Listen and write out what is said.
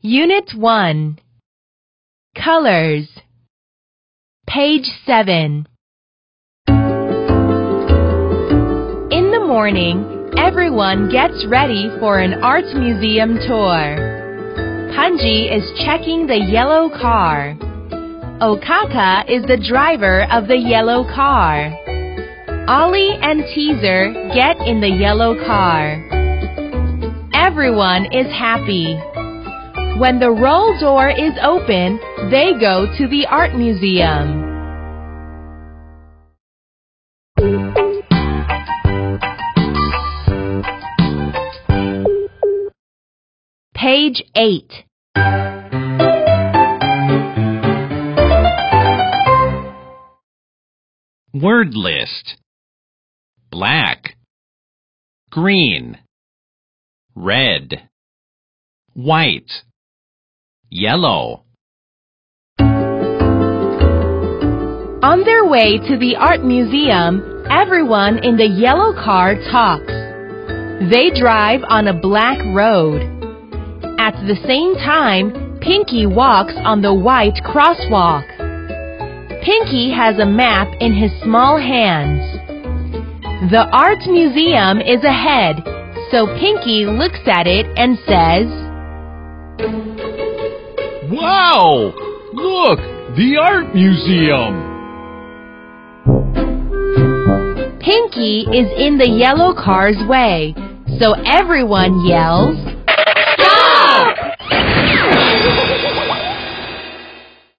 Unit 1. Colors. Page 7. In the morning, everyone gets ready for an art museum tour. Punji is checking the yellow car. Okaka is the driver of the yellow car. Ollie and Teaser get in the yellow car. Everyone is happy. When the roll door is open, they go to the art museum. Page 8. Word list. Black, green, red, white, yellow. On their way to the art museum, everyone in the yellow car talks. They drive on a black road. At the same time, Pinky walks on the white crosswalk. Pinky has a map in his small hands. The art museum is ahead, so Pinky looks at it and says, "Wow! Look, the art museum!" Pinky is in the yellow car's way, so everyone yells,